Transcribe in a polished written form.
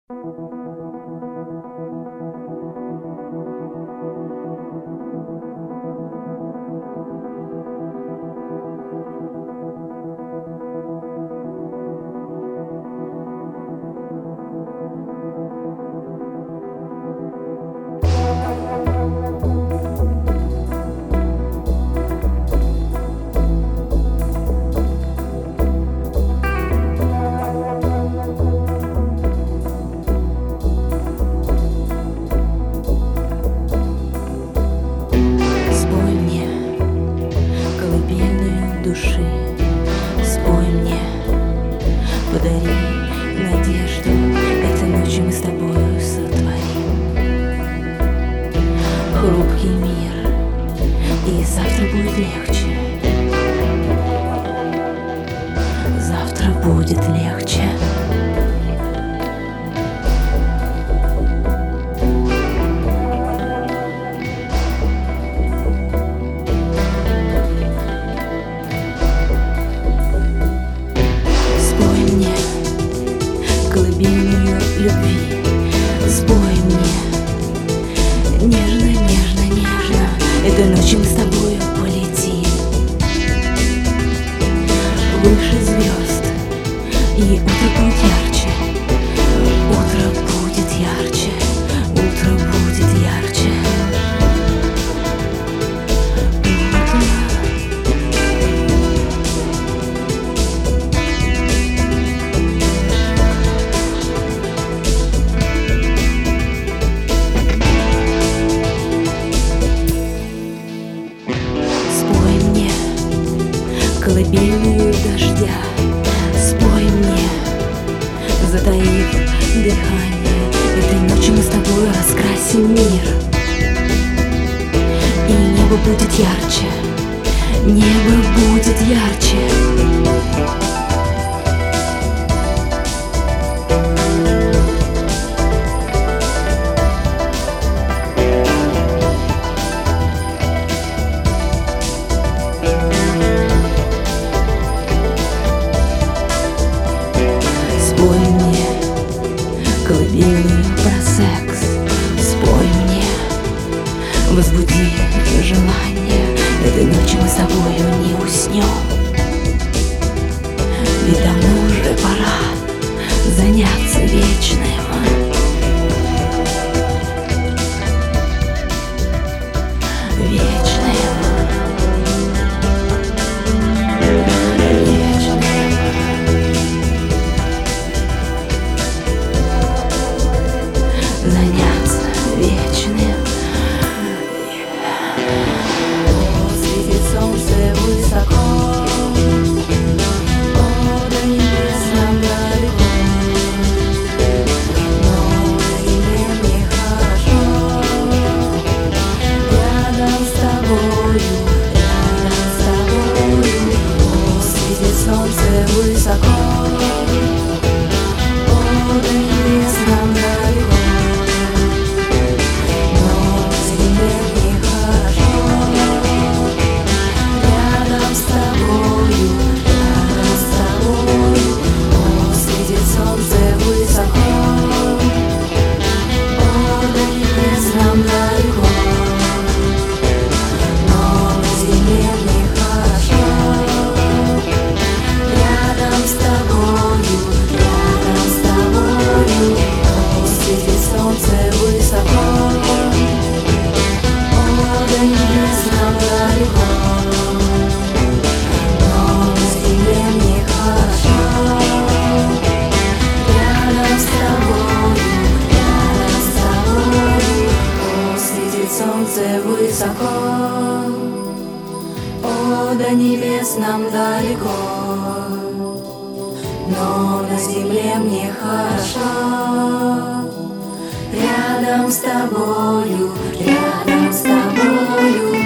Души, спой мне, подари надежду. Этой ночью мы с тобою сотворим хрупкий мир, и завтра будет легче. Завтра будет легче. Колыбельную любви, спой мне нежно, нежно, нежно. Этой ночью мы с тобою полетим выше звезд, и утро будет ярче. Утро будет ярче. Утро будет ярче. Колыбельную дождя, спой мне, затаив дыхание. Этой ночью мы с тобой раскрасим мир, и небо будет ярче. Небо будет ярче. Спой мне колыбельную про секс, спой мне, возбуди желание. Этой ночью мы с тобою не уснем, ведь давно уже пора заняться вечным. Заняться вечным. О, светит солнце высоко, о, до небес нам далеко, но на земле мне хорошо. Рядом с тобою, рядом с тобою. О, светит солнце высоко, о, до небес нам далеко. Солнце высоко, о, до небес нам далеко, но на земле мне хорошо. Рядом с тобою, рядом с тобою.